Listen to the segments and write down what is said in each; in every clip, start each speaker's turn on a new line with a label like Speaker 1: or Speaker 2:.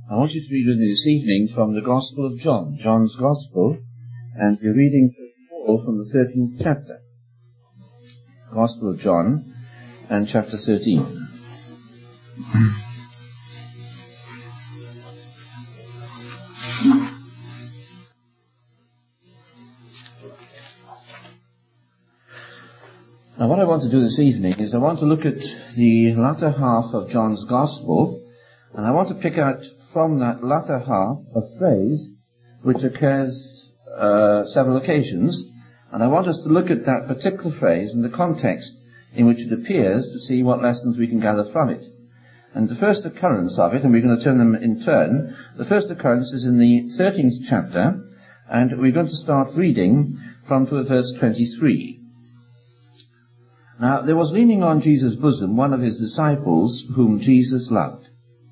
Speaker 1: I want you to read with me this evening from the Gospel of John, John's Gospel, and we're reading from the 13th chapter. Gospel of John, and chapter 13. Now what I want to do this evening is I want to look at the latter half of John's Gospel, and I want to pick out from that latter half a phrase which occurs several occasions, and I want us to look at that particular phrase in the context in which it appears to see what lessons we can gather from it. And the first occurrence of it, and we're going to turn them in turn, the first occurrence is in the 13th chapter, and we're going to start reading from verse 23. Now, there was leaning on Jesus' bosom one of his disciples whom Jesus loved.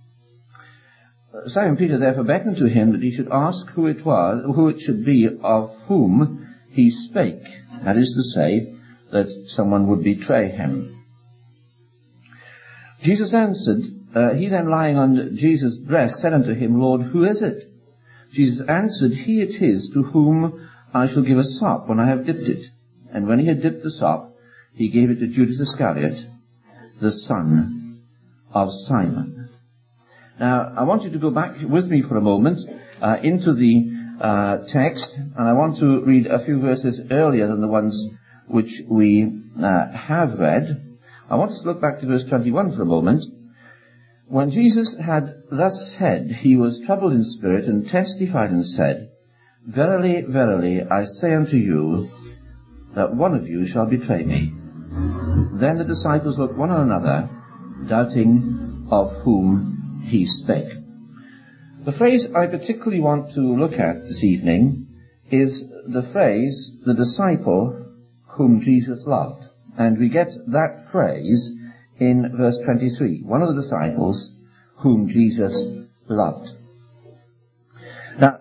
Speaker 1: Simon Peter therefore beckoned to him that he should ask who it should be of whom he spake. That is to say, that someone would betray him. Jesus answered, he then lying on Jesus' breast said unto him, Lord, who is it? Jesus answered, he it is to whom I shall give a sop when I have dipped it. And when he had dipped the sop, he gave it to Judas Iscariot, the son of Simon. Now, I want you to go back with me for a moment into the text, and I want to read a few verses earlier than the ones which we have read. I want us to look back to verse 21 for a moment. When Jesus had thus said, he was troubled in spirit and testified and said, Verily, verily, I say unto you, that one of you shall betray me. Then the disciples looked one on another, doubting of whom he spake. The phrase I particularly want to look at this evening is the phrase, the disciple whom Jesus loved. And we get that phrase in verse 23. One of the disciples whom Jesus loved. Now,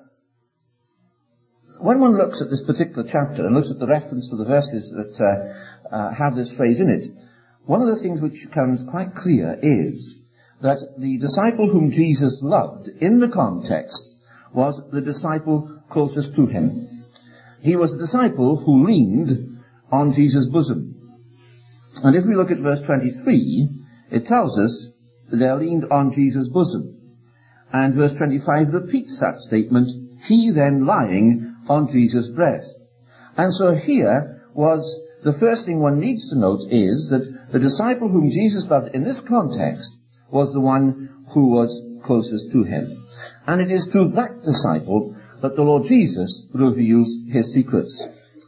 Speaker 1: when one looks at this particular chapter and looks at the reference to the verses that have this phrase in it, one of the things which becomes quite clear is that the disciple whom Jesus loved in the context was the disciple closest to him. He was the disciple who leaned on Jesus' bosom. And if we look at verse 23, it tells us that they leaned on Jesus' bosom. And verse 25 repeats that statement, he then lying on Jesus' breast. And so here was the first thing one needs to note is that the disciple whom Jesus loved in this context was the one who was closest to him. And it is to that disciple that the Lord Jesus reveals his secrets.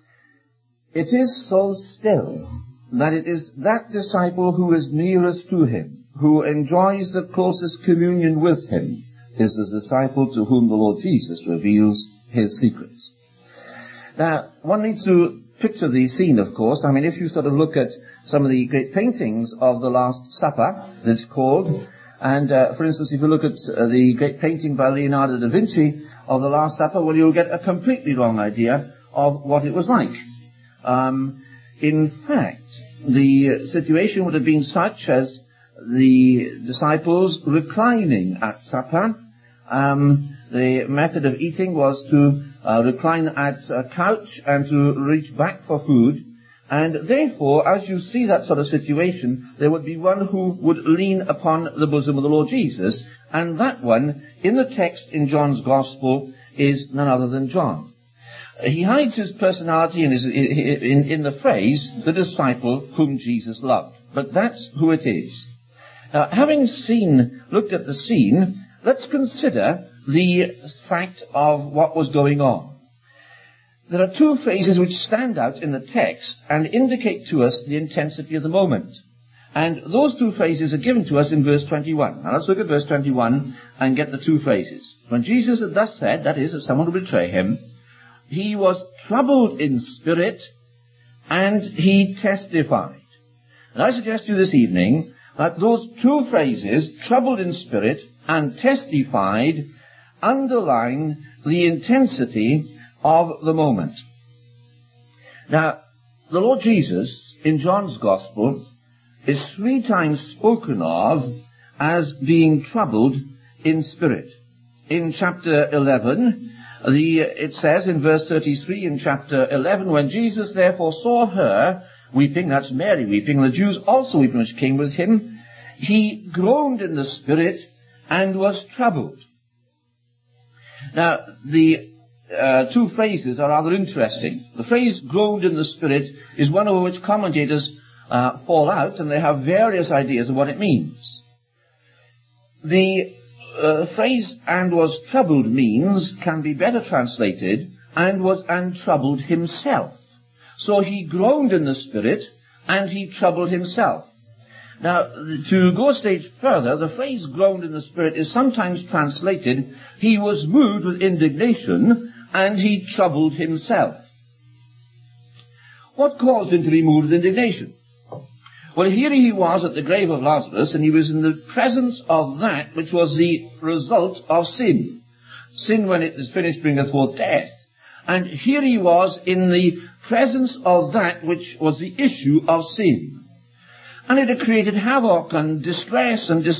Speaker 1: It is so still that it is that disciple who is nearest to him, who enjoys the closest communion with him, is the disciple to whom the Lord Jesus reveals his secrets. Now, one needs to picture the scene, of course. I mean, if you sort of look at some of the great paintings of the Last Supper, it's called, and for instance, if you look at the great painting by Leonardo da Vinci of the Last Supper, well, you'll get a completely wrong idea of what it was like. In fact, the situation would have been such as the disciples reclining at supper. The method of eating was to recline at a couch and to reach back for food. And therefore, as you see that sort of situation, there would be one who would lean upon the bosom of the Lord Jesus. And that one, in the text in John's Gospel, is none other than John. He hides his personality in the phrase, the disciple whom Jesus loved. But that's who it is. Now, having looked at the scene, let's consider the fact of what was going on. There are two phrases which stand out in the text and indicate to us the intensity of the moment. And those two phrases are given to us in verse 21. Now let's look at verse 21 and get the two phrases. When Jesus had thus said, that is, that someone would betray him, he was troubled in spirit and he testified. And I suggest to you this evening that those two phrases, troubled in spirit and testified, underline the intensity of the moment. Now, the Lord Jesus, in John's Gospel, is 3 times spoken of as being troubled in spirit. in chapter 11, it says in verse 33 in chapter 11, when Jesus therefore saw her weeping, that's Mary weeping, the Jews also weeping which came with him, he groaned in the spirit and was troubled. Now, the two phrases are rather interesting. The phrase groaned in the spirit is one over which commentators fall out, and they have various ideas of what it means. The phrase and was troubled means can be better translated and troubled himself. So he groaned in the spirit and he troubled himself. Now, to go a stage further, the phrase groaned in the spirit is sometimes translated, he was moved with indignation and he troubled himself. What caused him to be moved with indignation? Well, here he was at the grave of Lazarus, and he was in the presence of that which was the result of sin. Sin, when it is finished, bringeth forth death. And here he was in the presence of that which was the issue of sin. And it had created havoc and distress and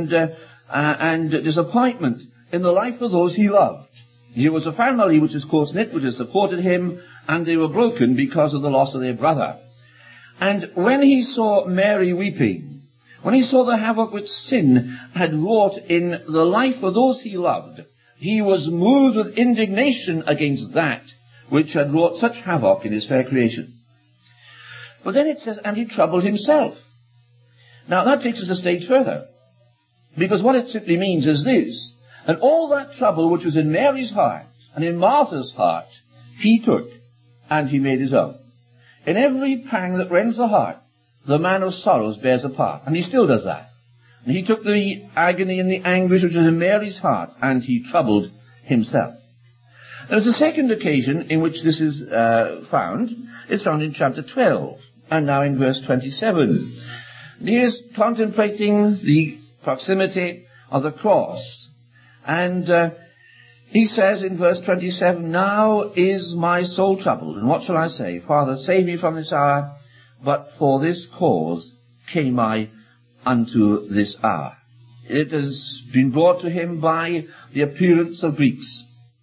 Speaker 1: disappointment in the life of those he loved. Here was a family which was close-knit, which had supported him, and they were broken because of the loss of their brother. And when he saw Mary weeping, when he saw the havoc which sin had wrought in the life of those he loved, he was moved with indignation against that which had wrought such havoc in his fair creation. But then it says, and he troubled himself. Now that takes us a stage further, because what it simply means is this, and all that trouble which was in Mary's heart and in Martha's heart, he took and he made his own. In every pang that rends the heart, the man of sorrows bears a part. And he still does that. And he took the agony and the anguish which was in Mary's heart, and he troubled himself. There's a second occasion in which this is found. It's found in chapter 12, and now in verse 27. He is contemplating the proximity of the cross. And he says in verse 27, now is my soul troubled, and what shall I say? Father, save me from this hour, but for this cause came I unto this hour. It has been brought to him by the appearance of Greeks.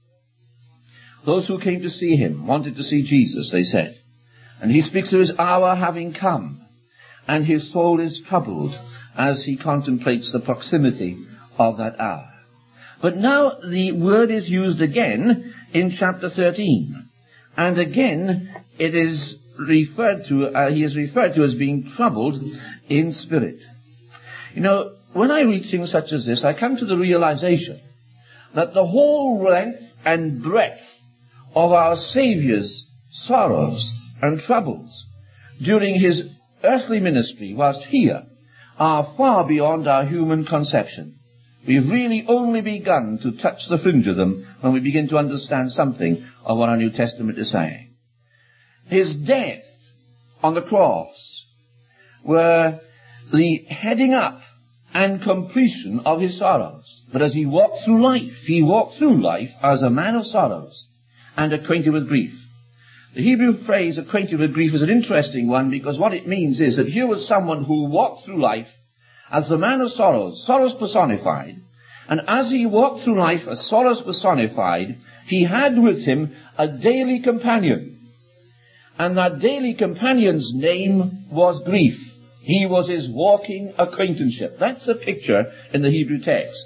Speaker 1: Those who came to see him wanted to see Jesus, they said. And he speaks of his hour having come, and his soul is troubled as he contemplates the proximity of that hour. But now the word is used again in chapter 13. And again it is referred to, he is referred to as being troubled in spirit. You know, when I read things such as this, I come to the realization that the whole length and breadth of our Saviour's sorrows and troubles during his earthly ministry whilst here are far beyond our human conception. We've really only begun to touch the fringe of them when we begin to understand something of what our New Testament is saying. His death on the cross were the heading up and completion of his sorrows. But as he walked through life as a man of sorrows and acquainted with grief. The Hebrew phrase acquainted with grief is an interesting one, because what it means is that here was someone who walked through life as the man of sorrows, sorrows personified, and as he walked through life as sorrows personified, he had with him a daily companion. And that daily companion's name was grief. He was his walking acquaintanceship. That's a picture in the Hebrew text.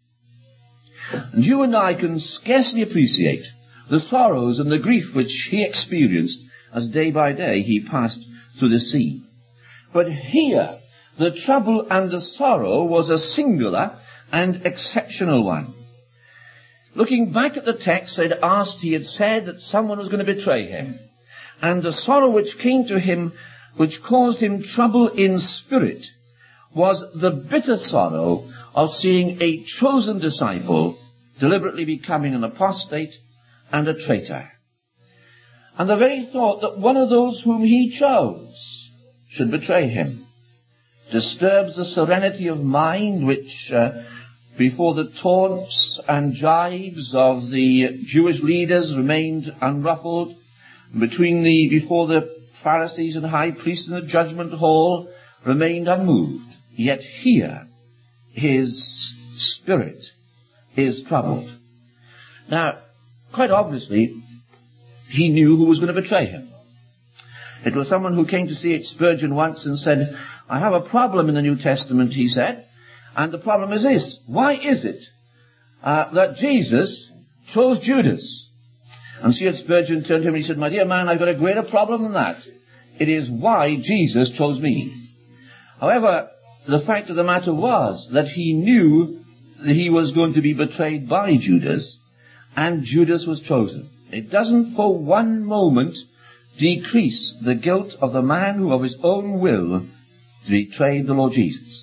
Speaker 1: And you and I can scarcely appreciate the sorrows and the grief which he experienced as day by day he passed through the sea. But here, the trouble and the sorrow was a singular and exceptional one. Looking back at the text, he had said that someone was going to betray him. And the sorrow which came to him, which caused him trouble in spirit, was the bitter sorrow of seeing a chosen disciple deliberately becoming an apostate and a traitor. And the very thought that one of those whom he chose should betray him disturbs the serenity of mind which, before the taunts and jibes of the Jewish leaders, remained unruffled. Before the Pharisees and high priests in the judgment hall, remained unmoved. Yet here, his spirit is troubled. Now, quite obviously, he knew who was going to betray him. It was someone who came to see H. Spurgeon once and said, I have a problem in the New Testament, he said, and the problem is this. Why is it that Jesus chose Judas? And C. H. Spurgeon turned to him and he said, my dear man, I've got a greater problem than that. It is why Jesus chose me. However, the fact of the matter was that he knew that he was going to be betrayed by Judas, and Judas was chosen. It doesn't for one moment decrease the guilt of the man who of his own will betrayed the Lord Jesus.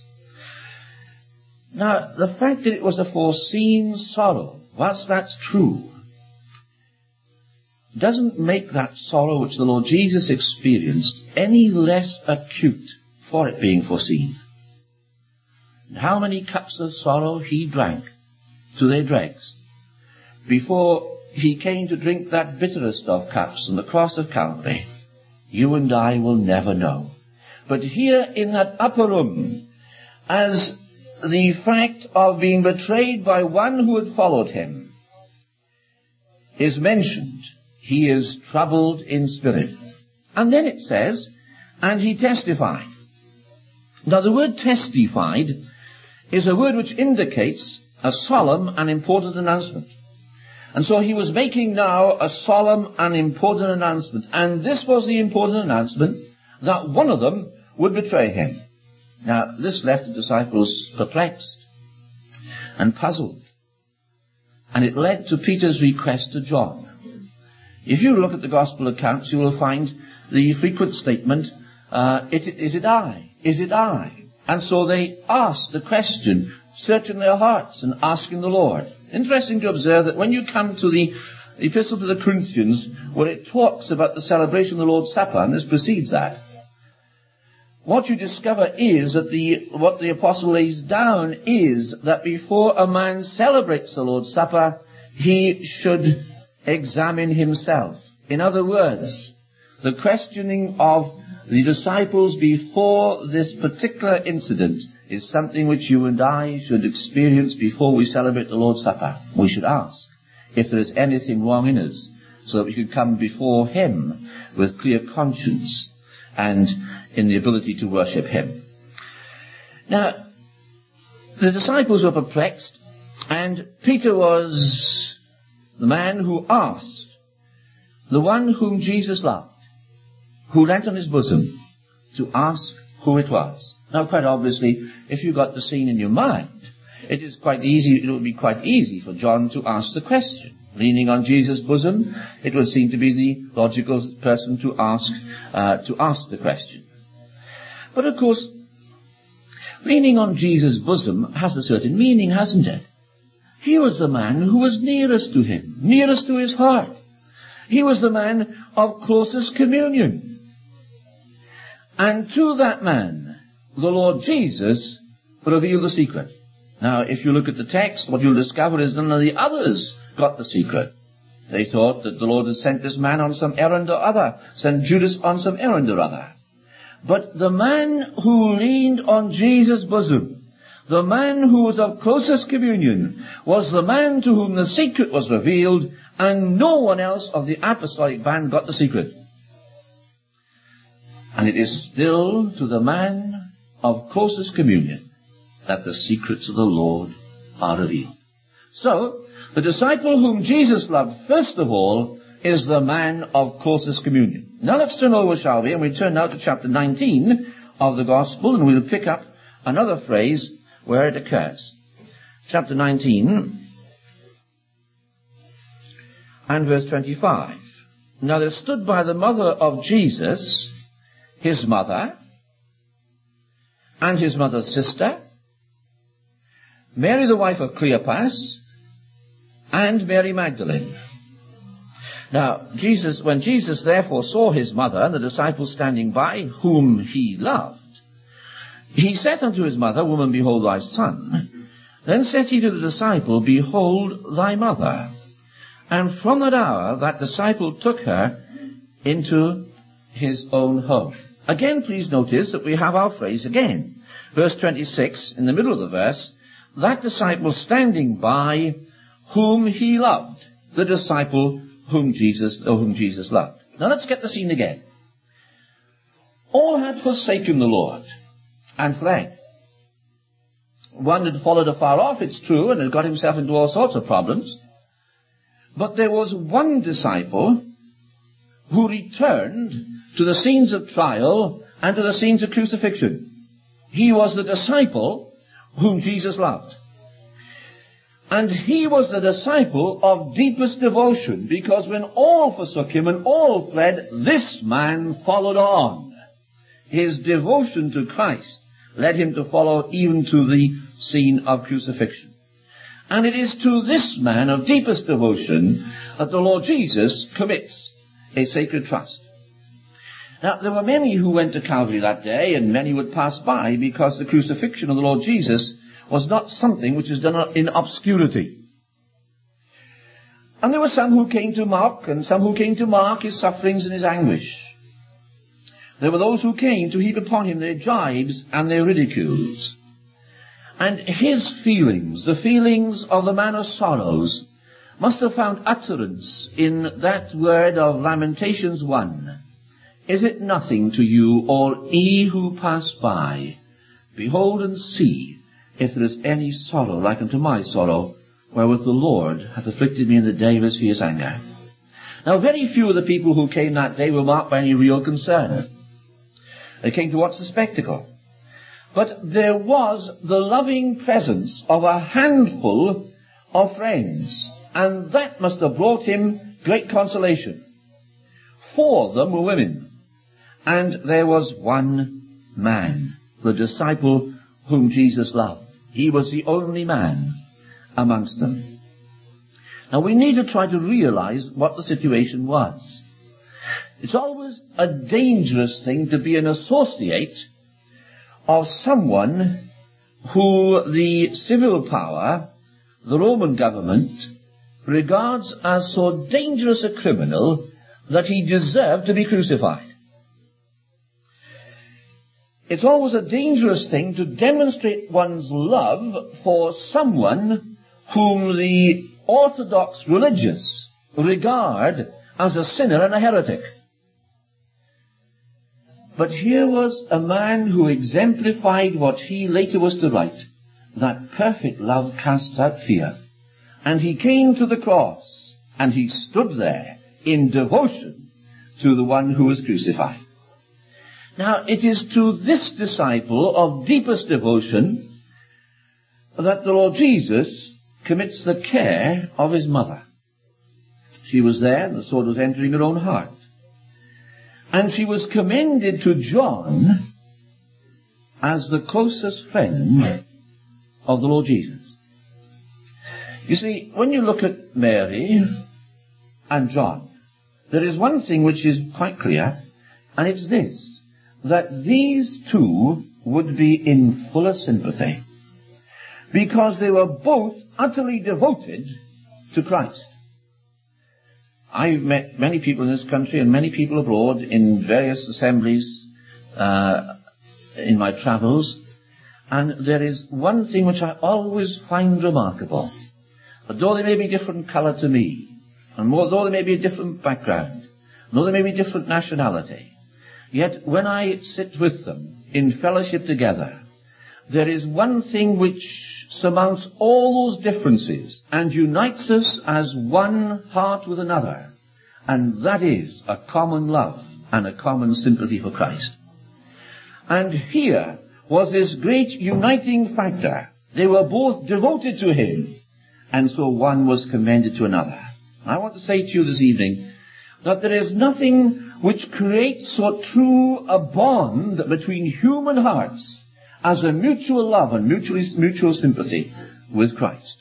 Speaker 1: Now, the fact that it was a foreseen sorrow, whilst that's true, doesn't make that sorrow which the Lord Jesus experienced any less acute for it being foreseen. And how many cups of sorrow he drank to their dregs before he came to drink that bitterest of cups on the cross of Calvary, you and I will never know. But here in that upper room, as the fact of being betrayed by one who had followed him is mentioned, he is troubled in spirit. And then it says, and he testified. Now the word testified is a word which indicates a solemn and important announcement. And so he was making now a solemn and important announcement. And this was the important announcement, that one of them would betray him. Now, this left the disciples perplexed and puzzled. And it led to Peter's request to John. If you look at the gospel accounts, you will find the frequent statement, is it I? Is it I? And so they asked the question, searching their hearts and asking the Lord. Interesting to observe that when you come to the Epistle to the Corinthians, where it talks about the celebration of the Lord's Supper, and this precedes that, what you discover is that what the apostle lays down is that before a man celebrates the Lord's Supper, he should examine himself. In other words, the questioning of the disciples before this particular incident is something which you and I should experience before we celebrate the Lord's Supper. We should ask if there is anything wrong in us, so that we could come before him with clear conscience and in the ability to worship him. Now, the disciples were perplexed, and Peter was the man who asked the one whom Jesus loved, who leant on his bosom, to ask who it was. Now, quite obviously, if you got the scene in your mind, it would be quite easy for John to ask the question. Leaning on Jesus' bosom, it would seem to be the logical person to ask the question. But of course, leaning on Jesus' bosom has a certain meaning, hasn't it? He was the man who was nearest to him, nearest to his heart. He was the man of closest communion. And to that man, the Lord Jesus revealed the secret. Now, if you look at the text, what you'll discover is none of the others got the secret. They thought that the Lord had sent this man on some errand or other, sent Judas on some errand or other. But the man who leaned on Jesus' bosom, the man who was of closest communion, was the man to whom the secret was revealed, and no one else of the apostolic band got the secret. And it is still to the man of closest communion that the secrets of the Lord are revealed. So, the disciple whom Jesus loved first of all is the man of closest communion. Now let's turn over, shall we? And we turn now to chapter 19 of the Gospel, and we'll pick up another phrase where it occurs. Chapter 19 and verse 25. Now there stood by the mother of Jesus, his mother, and his mother's sister, Mary the wife of Cleopas, and Mary Magdalene. Now, when Jesus therefore saw his mother and the disciples standing by, whom he loved, he said unto his mother, Woman, behold thy son. Then said he to the disciple, Behold thy mother. And from that hour that disciple took her into his own home. Again, please notice that we have our phrase again. Verse 26, in the middle of the verse, that disciple standing by whom he loved, the disciple whom Jesus loved. Now let's get the scene again. All had forsaken the Lord and fled. One had followed afar off, it's true, and had got himself into all sorts of problems. But there was one disciple who returned to the scenes of trial and to the scenes of crucifixion. He was the disciple whom Jesus loved. And he was the disciple of deepest devotion, because when all forsook him and all fled, this man followed on. His devotion to Christ led him to follow even to the scene of crucifixion. And it is to this man of deepest devotion that the Lord Jesus commits a sacred trust. Now, there were many who went to Calvary that day, and many would pass by, because the crucifixion of the Lord Jesus was not something which is done in obscurity. And there were some who came to mock, and some who came to mark his sufferings and his anguish. There were those who came to heap upon him their gibes and their ridicules. And his feelings, the feelings of the man of sorrows, must have found utterance in that word of Lamentations 1. Is it nothing to you, all ye who pass by? Behold and see if there is any sorrow like unto my sorrow, wherewith the Lord hath afflicted me in the day of his fierce anger. Now, very few of the people who came that day were marked by any real concern. They came to watch the spectacle. But there was the loving presence of a handful of friends, and that must have brought him great consolation. 4 of them were women, and there was one man, the disciple whom Jesus loved. He was the only man amongst them. Now we need to try to realize what the situation was. It's always a dangerous thing to be an associate of someone who the civil power, the Roman government, regards as so dangerous a criminal that he deserved to be crucified. It's always a dangerous thing to demonstrate one's love for someone whom the Orthodox religious regard as a sinner and a heretic. But here was a man who exemplified what he later was to write, that perfect love casts out fear. And he came to the cross, and he stood there in devotion to the one who was crucified. Now, it is to this disciple of deepest devotion that the Lord Jesus commits the care of his mother. She was there, and the sword was entering her own heart. And she was commended to John as the closest friend of the Lord Jesus. You see, when you look at Mary and John, there is one thing which is quite clear, and it's this, that these two would be in fullest sympathy, because they were both utterly devoted to Christ. I've met many people in this country and many people abroad in various assemblies in my travels, and there is one thing which I always find remarkable. That though they may be different colour to me, and though they may be a different background, though they may be different nationality, yet when I sit with them in fellowship together, there is one thing which surmounts all those differences and unites us as one heart with another, and that is a common love and a common sympathy for Christ. And here was this great uniting factor. They were both devoted to him, and so one was commended to another. I want to say to you this evening that there is nothing which creates so true a bond between human hearts as a mutual love and mutual sympathy with Christ.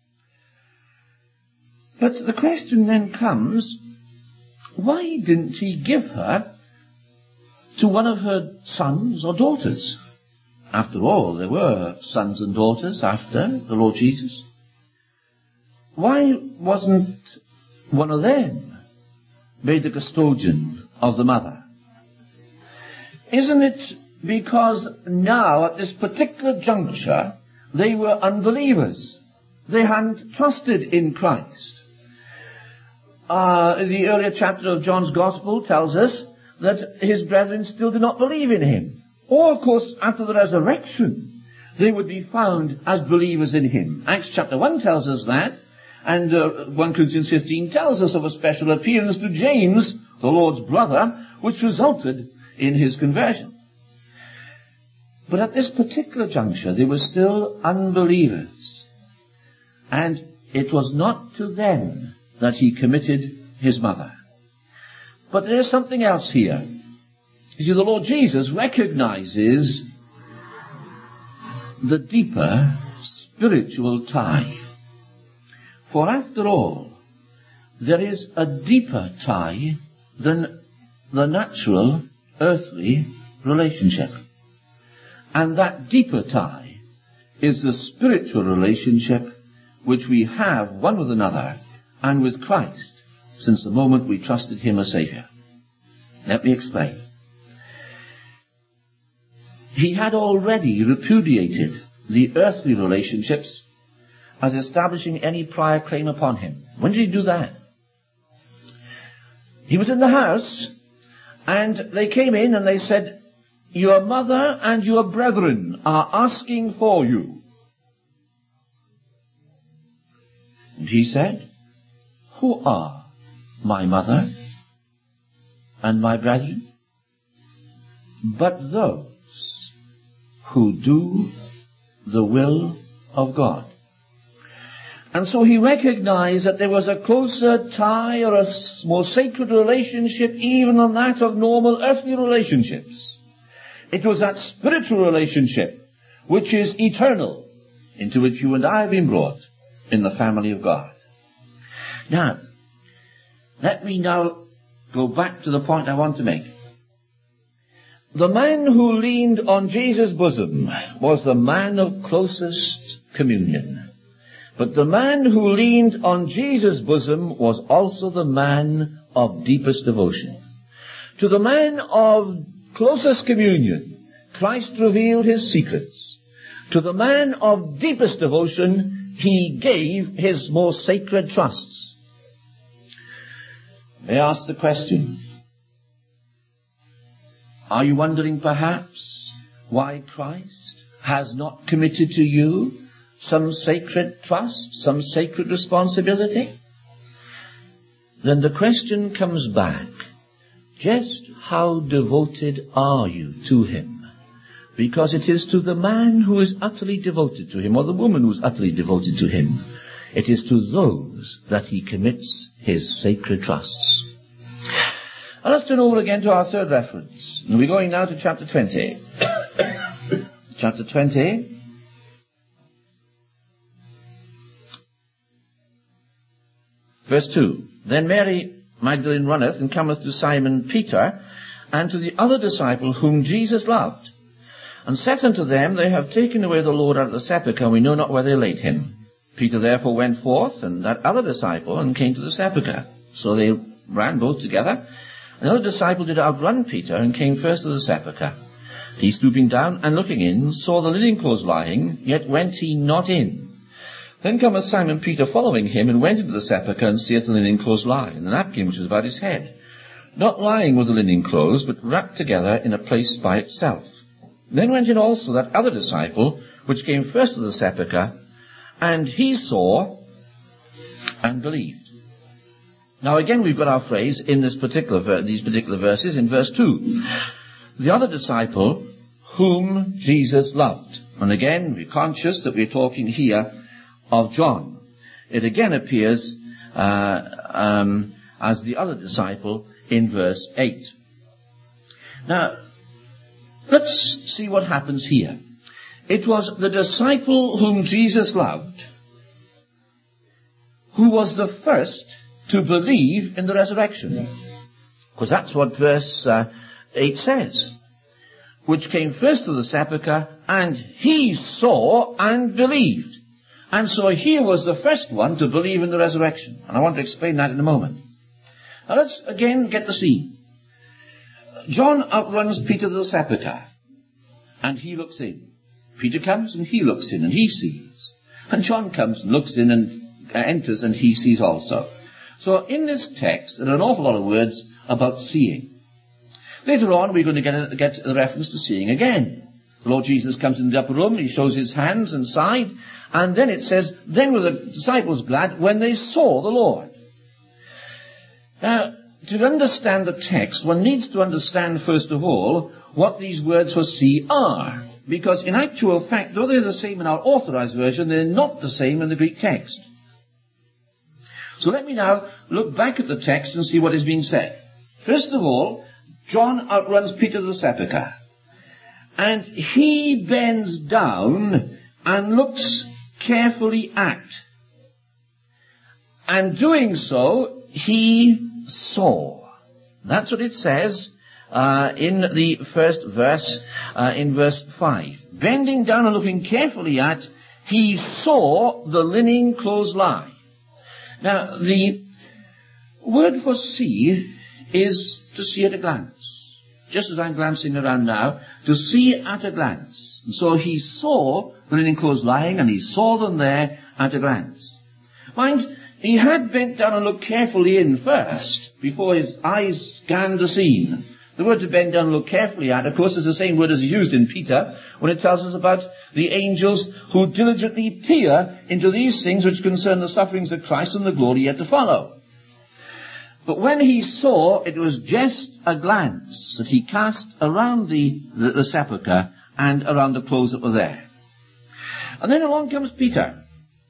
Speaker 1: But the question then comes, why didn't he give her to one of her sons or daughters? After all, there were sons and daughters after the Lord Jesus. Why wasn't one of them made the custodian of the mother? Isn't it because now, at this particular juncture, They were unbelievers. They hadn't trusted in Christ. The earlier chapter of John's Gospel tells us that his brethren still did not believe in him. Or, of course, after the resurrection, they would be found as believers in him. Acts chapter 1 tells us that, and 1 Corinthians 15 tells us of a special appearance to James, the Lord's brother, which resulted in his conversion. But at this particular juncture, they were still unbelievers. And it was not to them that he committed his mother. But there is something else here. You see, the Lord Jesus recognizes the deeper spiritual tie. For after all, there is a deeper tie than the natural earthly relationship. And that deeper tie is the spiritual relationship which we have one with another and with Christ since the moment we trusted him as Savior. Let me explain. He had already repudiated the earthly relationships as establishing any prior claim upon him. When did he do that? He was in the house, and they came in and they said, "Your mother and your brethren are asking for you." And he said, "Who are my mother and my brethren? But those who do the will of God." And so he recognized that there was a closer tie or a more sacred relationship even than that of normal earthly relationships. It was that spiritual relationship which is eternal, into which you and I have been brought in the family of God. Now, let me now go back to the point I want to make. The man who leaned on Jesus' bosom was the man of closest communion. But the man who leaned on Jesus' bosom was also the man of deepest devotion. To the man of closest communion, Christ revealed his secrets. To the man of deepest devotion, he gave his most sacred trusts. May I ask the question, are you wondering perhaps why Christ has not committed to you some sacred trust, some sacred responsibility? Then the question comes back, just how devoted are you to him? Because it is to the man who is utterly devoted to him, or the woman who is utterly devoted to him, it is to those that he commits his sacred trusts. Now let's turn over again to our third reference. And we're going now to chapter 20. Chapter 20. Verse 2. Then Mary Magdalene runneth and cometh to Simon Peter and to the other disciple whom Jesus loved, and said unto them, They have taken away the Lord out of the sepulchre, and we know not where they laid him. Peter therefore went forth, and that other disciple, and came to the sepulchre. So they ran both together. Another disciple did outrun Peter, and came first to the sepulchre. He, stooping down and looking in, saw the linen clothes lying, yet went he not in. Then cometh Simon Peter following him, and went into the sepulchre, and seeth the linen clothes lie, and the napkin which was about his head, not lying with the linen clothes, but wrapped together in a place by itself. Then went in also that other disciple, which came first to the sepulchre, and he saw and believed. Now again we've got our phrase in these particular verses in verse 2. The other disciple whom Jesus loved. And again we're conscious that we're talking here of John. It again appears as the other disciple in verse 8. Now, let's see what happens here. It was the disciple whom Jesus loved who was the first to believe in the resurrection. Because that's what verse 8 says. Which came first to the sepulchre, and he saw and believed. And so he was the first one to believe in the resurrection. And I want to explain that in a moment. Now let's again get the scene. John outruns Peter to the sepulchre, and he looks in. Peter comes and he looks in and he sees. And John comes and looks in and enters and he sees also. So in this text, there are an awful lot of words about seeing. Later on, we're going to get the reference to seeing again. The Lord Jesus comes in the upper room, he shows his hands and side, and then it says, then were the disciples glad when they saw the Lord. Now, to understand the text, one needs to understand, first of all, what these words for see are. Because in actual fact, though they're the same in our authorized version, they're not the same in the Greek text. So let me now look back at the text and see what is being said. First of all, John outruns Peter to the sepulchre. And he bends down and looks carefully at. And doing so, he saw. That's what it says in the first verse, in verse 5. Bending down and looking carefully at, he saw the linen clothes lie. Now, the word for see is to see at a glance. Just as I'm glancing around now, to see at a glance. And so he saw the linen clothes lying, and he saw them there at a glance. Mind, he had bent down and looked carefully in first, before his eyes scanned the scene. The word to bend down and look carefully at, of course, is the same word as used in Peter, when it tells us about the angels who diligently peer into these things which concern the sufferings of Christ and the glory yet to follow. But when he saw, it was just a glance that he cast around the sepulchre and around the clothes that were there. And then along comes Peter.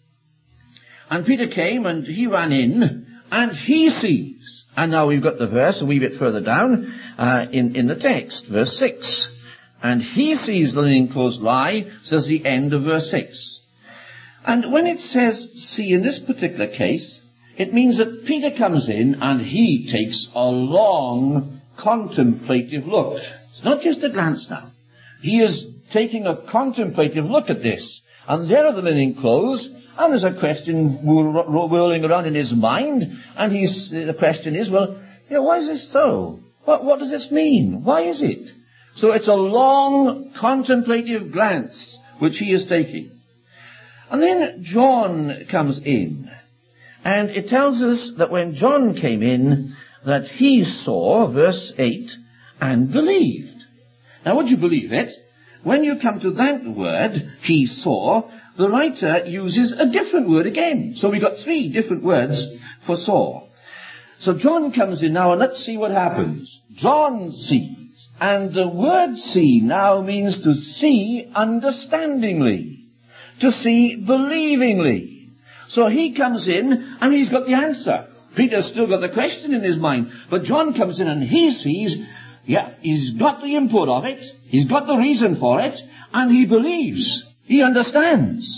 Speaker 1: And Peter came and he ran in and he sees. And now we've got the verse a wee bit further down in the text, verse 6. And he sees the linen clothes lie, says the end of verse 6. And when it says see in this particular case, it means that Peter comes in and he takes a long, contemplative look. It's not just a glance now. He is taking a contemplative look at this. And there are the linen clothes, and there's a question whirling around in his mind, and the question is, well, why is this so? What does this mean? Why is it? So it's a long, contemplative glance which he is taking. And then John comes in. And it tells us that when John came in, that he saw, verse 8, and believed. Now, would you believe it? When you come to that word, he saw, the writer uses a different word again. So we've got 3 different words for saw. So John comes in now, and let's see what happens. John sees. And the word see now means to see understandingly. To see believingly. So he comes in and he's got the answer. Peter's still got the question in his mind. But John comes in and he sees, he's got the input of it. He's got the reason for it. And he believes. He understands.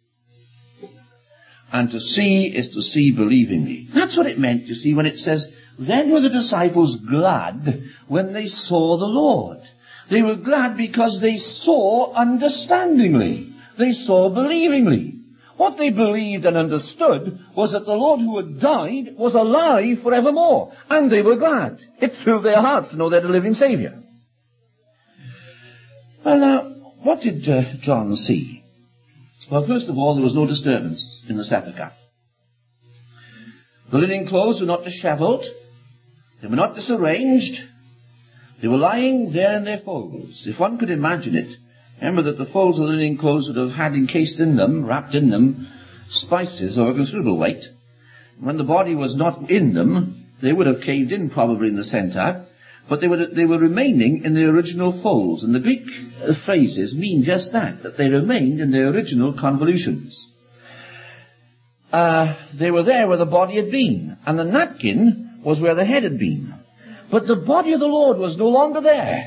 Speaker 1: And to see is to see believingly. That's what it meant, you see, when it says, then were the disciples glad when they saw the Lord. They were glad because they saw understandingly. They saw believingly. What they believed and understood was that the Lord who had died was alive forevermore. And they were glad. It filled their hearts to know they had a living Saviour. Well, now, what did John see? Well, first of all, there was no disturbance in the sepulchre. The linen clothes were not dishevelled. They were not disarranged. They were lying there in their folds. If one could imagine it, remember that the folds of the linen clothes would have had encased in them, wrapped in them, spices of a considerable weight. When the body was not in them, they would have caved in probably in the centre, but they were remaining in the original folds. And the Greek phrases mean just that they remained in their original convolutions. They were there where the body had been, and the napkin was where the head had been. But the body of the Lord was no longer there.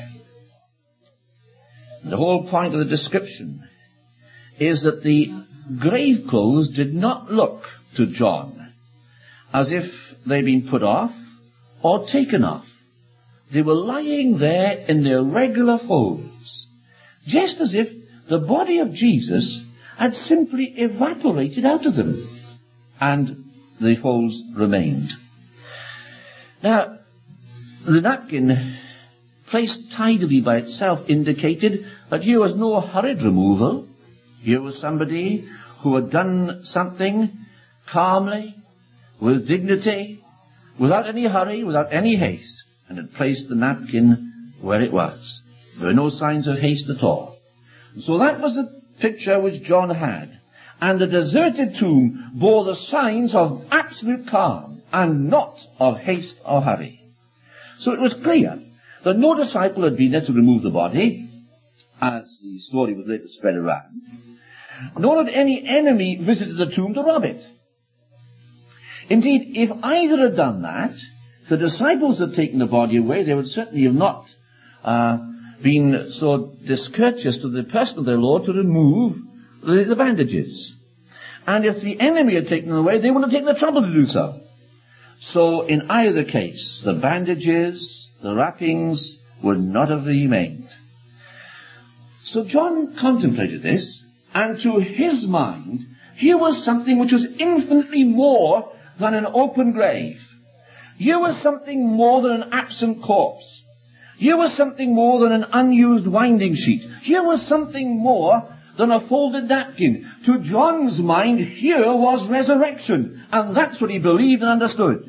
Speaker 1: The whole point of the description is that the grave clothes did not look to John as if they'd been put off or taken off. They were lying there in their regular folds, just as if the body of Jesus had simply evaporated out of them, and the folds remained. Now, the napkin placed tidily by itself, indicated that here was no hurried removal. Here was somebody who had done something calmly, with dignity, without any hurry, without any haste, and had placed the napkin where it was. There were no signs of haste at all. So that was the picture which John had. And the deserted tomb bore the signs of absolute calm and not of haste or hurry. So it was clear that no disciple had been there to remove the body, as the story was later spread around, nor had any enemy visited the tomb to rob it. Indeed, if either had done that, the disciples had taken the body away, they would certainly have not been so discourteous to the person of their Lord to remove the bandages. And if the enemy had taken them away, they wouldn't have taken the trouble to do so. So in either case, the bandages, the wrappings would not have remained. So John contemplated this, and to his mind, here was something which was infinitely more than an open grave. Here was something more than an absent corpse. Here was something more than an unused winding sheet. Here was something more than a folded napkin. To John's mind, here was resurrection, and that's what he believed and understood.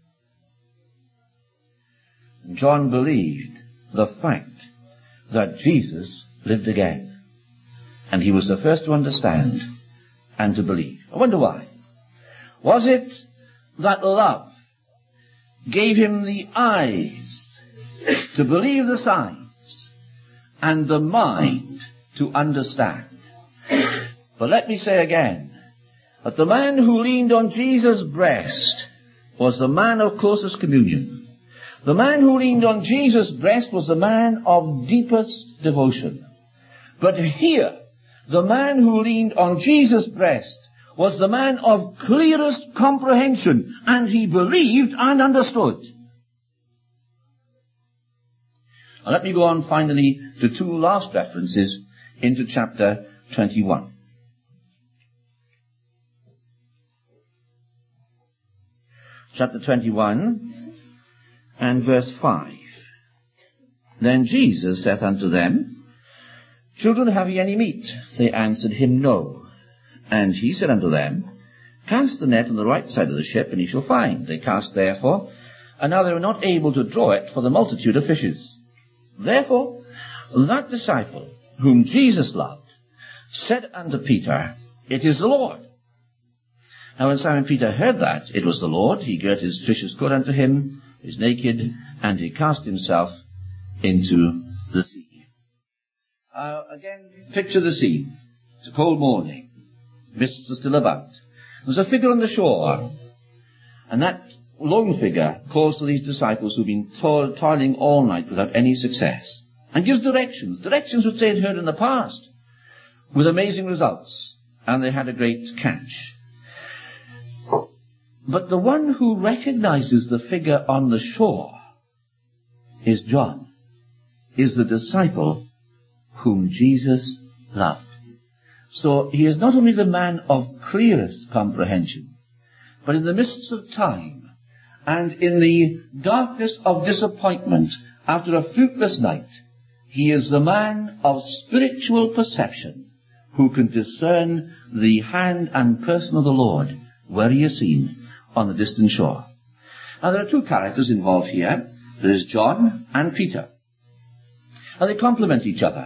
Speaker 1: John believed the fact that Jesus lived again, and he was the first to understand and to believe. I wonder why. Was it that love gave him the eyes to believe the signs and the mind to understand? But let me say again that the man who leaned on Jesus' breast was the man of closest communion. The man who leaned on Jesus' breast was the man of deepest devotion. But here, the man who leaned on Jesus' breast was the man of clearest comprehension, and he believed and understood. Now let me go on finally to two last references into chapter 21. Chapter 21 and verse 5. Then Jesus saith unto them, Children, have ye any meat? They answered him, No. And he said unto them, Cast the net on the right side of the ship, and ye shall find. They cast therefore, and now they were not able to draw it for the multitude of fishes. Therefore, that disciple whom Jesus loved said unto Peter, It is the Lord. Now when Simon Peter heard that it was the Lord, he girt his fisher's coat unto him, is naked, and he cast himself into the sea. Again, picture the scene. It's a cold morning. Mists are still about. There's a figure on the shore, and that lone figure calls to these disciples who've been toiling all night without any success, and gives directions which they had heard in the past, with amazing results, and they had a great catch. But the one who recognizes the figure on the shore is John, is the disciple whom Jesus loved. So he is not only the man of clearest comprehension, but in the midst of time and in the darkness of disappointment after a fruitless night, he is the man of spiritual perception who can discern the hand and person of the Lord where he is seen on the distant shore. Now there are two characters involved here. There is John and Peter. And they complement each other.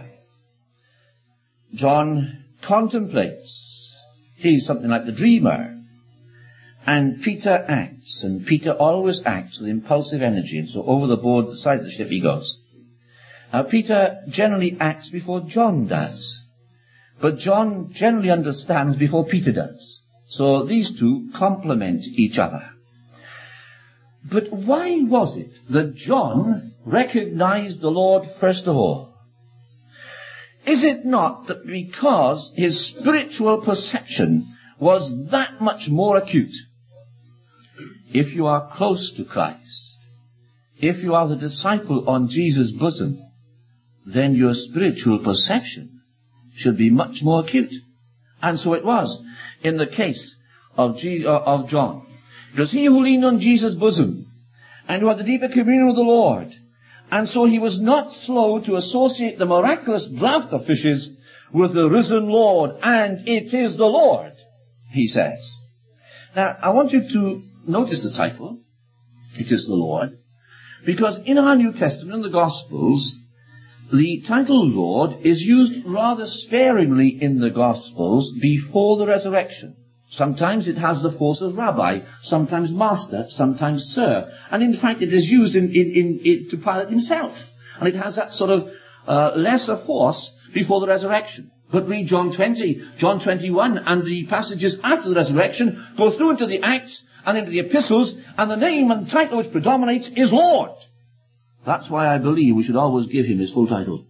Speaker 1: John contemplates. He's something like the dreamer. And Peter acts. And Peter always acts with impulsive energy. And so over the board, the side of the ship he goes. Now Peter generally acts before John does. But John generally understands before Peter does. So these two complement each other. But why was it that John recognized the Lord first of all? Is it not that because his spiritual perception was that much more acute? If you are close to Christ, if you are the disciple on Jesus' bosom, then your spiritual perception should be much more acute. And so it was in the case of John. It was he who leaned on Jesus' bosom and who had the deeper communion with the Lord And so he was not slow to associate the miraculous draught of fishes with the risen Lord. And it is the Lord, he says. Now, I want you to notice the title, it is the Lord, because in our New Testament, in the Gospels, the title Lord is used rather sparingly in the Gospels before the resurrection. Sometimes it has the force of rabbi, sometimes master, sometimes sir. And in fact it is used to Pilate himself. And it has that sort of lesser force before the resurrection. But read John 20, John 21, and the passages after the resurrection go through into the Acts and into the epistles, and the name and title which predominates is Lord. That's why I believe we should always give him his full title.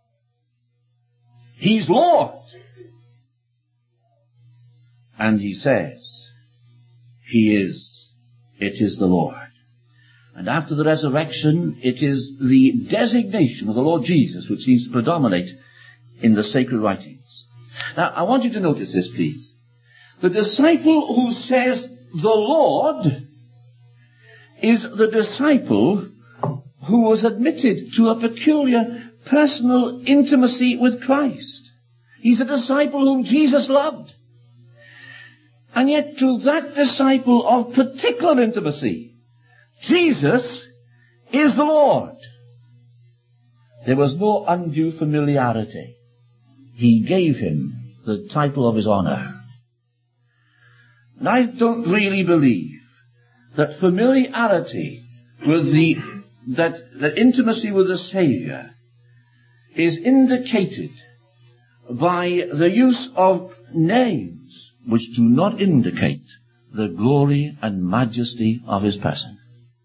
Speaker 1: He's Lord. And he says, it is the Lord. And after the resurrection, it is the designation of the Lord Jesus which seems to predominate in the sacred writings. Now, I want you to notice this, please. The disciple who says, the Lord, is the disciple who was admitted to a peculiar personal intimacy with Christ. He's a disciple whom Jesus loved. And yet to that disciple of particular intimacy, Jesus is the Lord. There was no undue familiarity. He gave him the title of his honor. And I don't really believe that familiarity with that intimacy with the Savior is indicated by the use of names which do not indicate the glory and majesty of his person.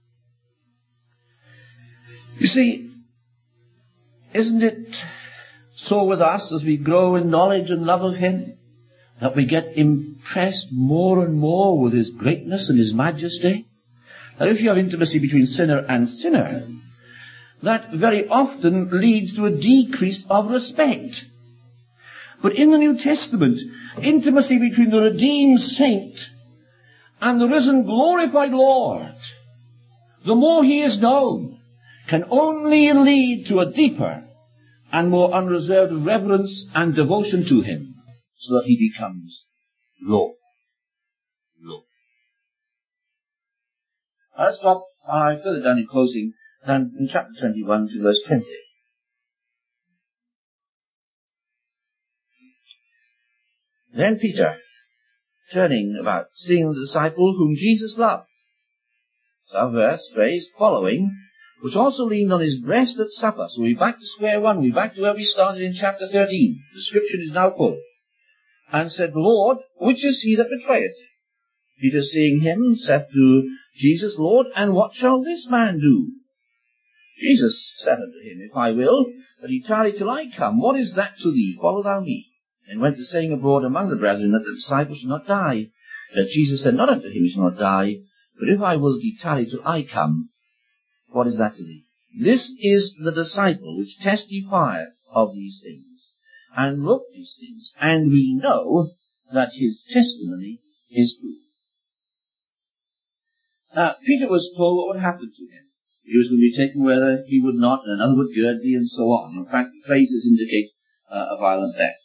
Speaker 1: You see, isn't it so with us as we grow in knowledge and love of him, that we get impressed more and more with his greatness and his majesty? Now, if you have intimacy between sinner and sinner, that very often leads to a decrease of respect. But in the New Testament, intimacy between the redeemed saint and the risen glorified Lord, the more he is known, can only lead to a deeper and more unreserved reverence and devotion to him, so that he becomes Lord. Lord. Let's stop further down in closing, down in chapter 21 to verse 20. Then Peter, turning about, seeing the disciple whom Jesus loved. So verse, phrase, following, which also leaned on his breast at supper. So we're back to square one. We're back to where we started in chapter 13. The description is now full. And said, Lord, which is he that betrayeth? Peter, seeing him, saith to Jesus, Lord, and what shall this man do? Jesus said unto him, If I will, that he tarry till I come, what is that to thee? Follow thou me. And went the saying abroad among the brethren that the disciple should not die. But Jesus said not unto him, he shall not die, but if I will that he tarry till I come, what is that to thee? This is the disciple which testifieth of these things, and wrote these things, and we know that his testimony is true. Now, Peter was told what would happen to him. He was going to be taken whether he would not, and another would gird thee, and so on. In fact, the phrases indicate a violent death.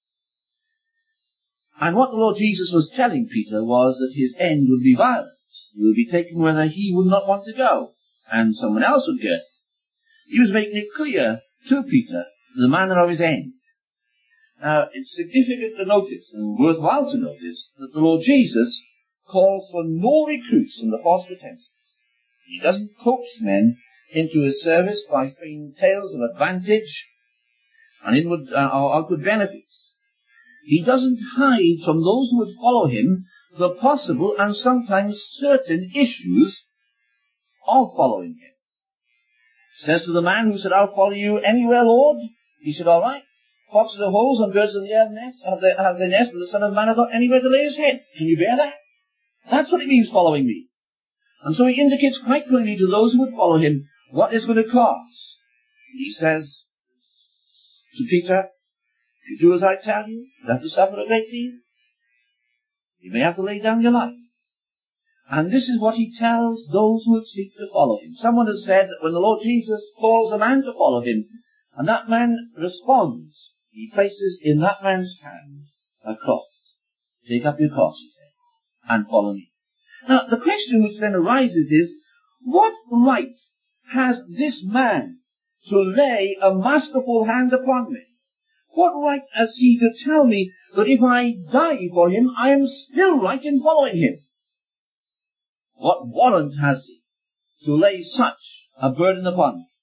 Speaker 1: And what the Lord Jesus was telling Peter was that his end would be violent. He would be taken whether he would not want to go, and someone else would gird him. He was making it clear to Peter the manner of his end. Now, it's significant to notice, and worthwhile to notice, that the Lord Jesus calls for no recruits in the false pretenses. He doesn't coax men into his service by feigned tales of advantage and inward or outward benefits. He doesn't hide from those who would follow him the possible and sometimes certain issues of following him. He says to the man who said, I'll follow you anywhere, Lord. He said, all right. Foxes have holes and birds in the air have their nest, but the Son of Man hath not anywhere to lay his head. Can you bear that? That's what it means, following me. And so he indicates quite clearly to those who would follow him what it's going to cost. He says to Peter, if you do as I tell you, you have to suffer a great deal. You may have to lay down your life.
Speaker 2: And this is what he tells those who would seek to follow him. Someone has said that when the Lord Jesus calls a man to follow him, and that man responds, he places in that man's hand a cross. Take up your cross, he says, and follow me. Now, the question which then arises is, what right has this man to lay a masterful hand upon me? What right has he to tell me that if I die for him, I am still right in following him? What warrant has he to lay such a burden upon me?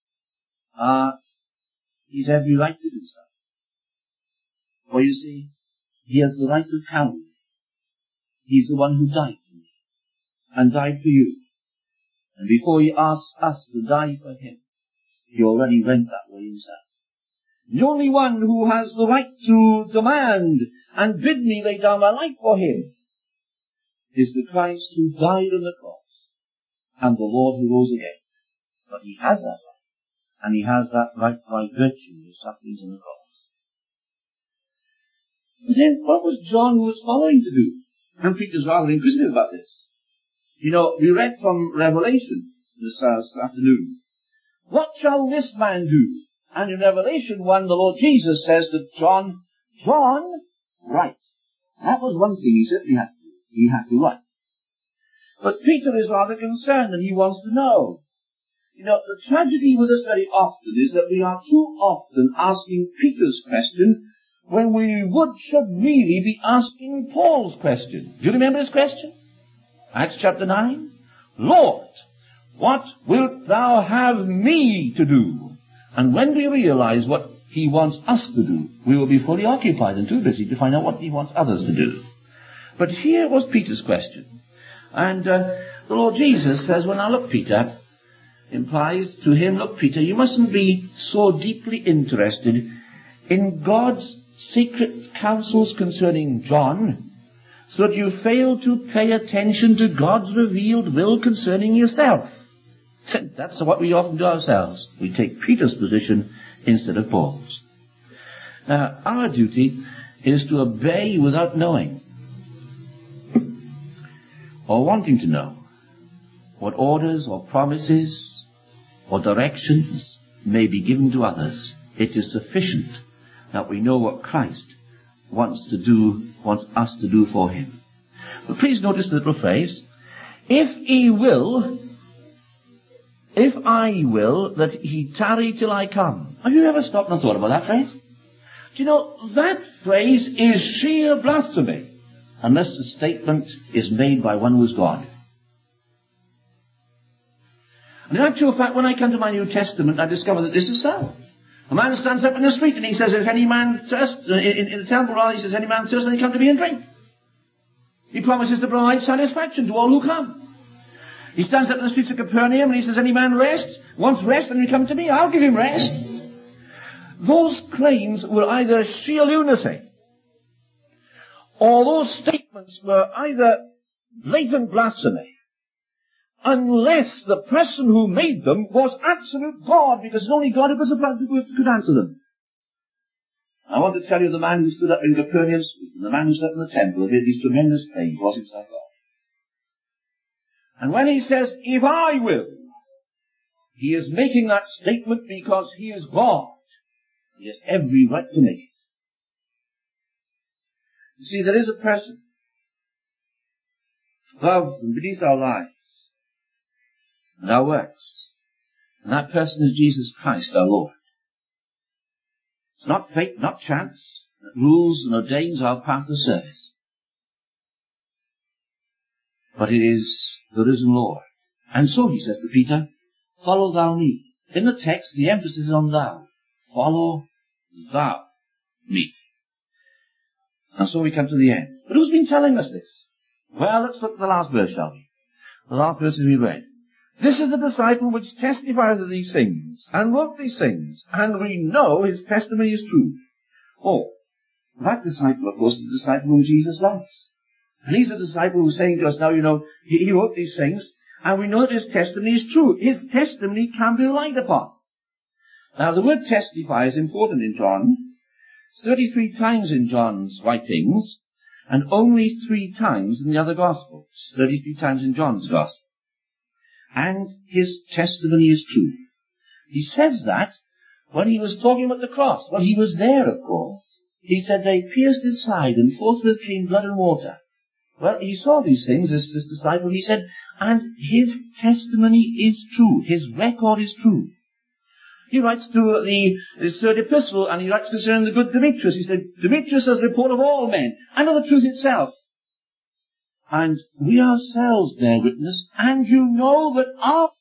Speaker 2: He's every right to do so. For you see, he has the right to Calvary. He's the one who died for me, and died for you. And before he asks us to die for him, he already went that way himself. The only one who has the right to demand and bid me lay down my life for him is the Christ who died on the cross, and the Lord who rose again. But he has that right, and he has that right by virtue of his sufferings on the cross. But then, what was John who was following to do? And Peter's rather inquisitive about this. You know, we read from Revelation this afternoon. What shall this man do? And in Revelation 1, the Lord Jesus says to John, write. That was one thing he certainly had to do. He had to write. But Peter is rather concerned, and he wants to know. You know, the tragedy with us very often is that we are too often asking Peter's question when we should really be asking Paul's question. Do you remember his question? Acts chapter 9. Lord, what wilt thou have me to do? And when we realize what he wants us to do, we will be fully occupied and too busy to find out what he wants others to do. But here was Peter's question. And the Lord Jesus says, well, now look, Peter, implies to him, look, Peter, you mustn't be so deeply interested in God's secret counsels concerning John, so that you fail to pay attention to God's revealed will concerning yourself. That's what we often do ourselves. We take Peter's position instead of Paul's. Now, our duty is to obey without knowing, or wanting to know, what orders or promises or directions may be given to others. It is sufficient that we know what Christ wants us to do for him. But please notice the little phrase, if I will that he tarry till I come. Have you ever stopped and thought about that phrase? Do you know, that phrase is sheer blasphemy, unless the statement is made by one who is God. And in actual fact, when I come to my New Testament, I discover that this is so. A man stands up in the street and he says, if any man thirst, in the temple rather, he says, any man thirst, then he come to me and drink. He promises to provide satisfaction to all who come. He stands up in the streets of Capernaum and he says, any man wants rest, then he come to me, I'll give him rest. Those claims were either sheer lunacy, or those statements were either blatant blasphemy, unless the person who made them was absolute God, because it's only God who could answer them. I want to tell you, the man who stood up in Capernaum street and the man who stood in the temple and made these tremendous claims was himself God. And when he says, if I will, he is making that statement because he is God. He has every right to make it. You see, there is a person above and beneath our lives and our works. And that person is Jesus Christ, our Lord. It's not fate, not chance, that rules and ordains our path of service. But it is the risen Lord. And so he says to Peter, follow thou me. In the text, the emphasis is on thou. Follow thou me. And so we come to the end. But who's been telling us this? Well, let's look at the last verse, shall we? The last verse we read. This is the disciple which testifies of these things, and wrote these things, and we know his testimony is true. Oh, that disciple, of course, is the disciple whom Jesus loves. And he's a disciple who's saying to us now, you know, he wrote these things, and we know that his testimony is true. His testimony can be relied upon. Now, the word testify is important in John. 33 times in John's writings, and only 3 times in the other Gospels, 33 times in John's Gospel. And his testimony is true. He says that when he was talking about the cross. Well, he was there, of course. He said they pierced his side, and forthwith came blood and water. Well, he saw these things, this disciple. He said, and his testimony is true. His record is true. He writes to his third epistle, and he writes concerning the good Demetrius. He said, Demetrius has report of all men, and of the truth itself. And we ourselves bear witness, and you know that our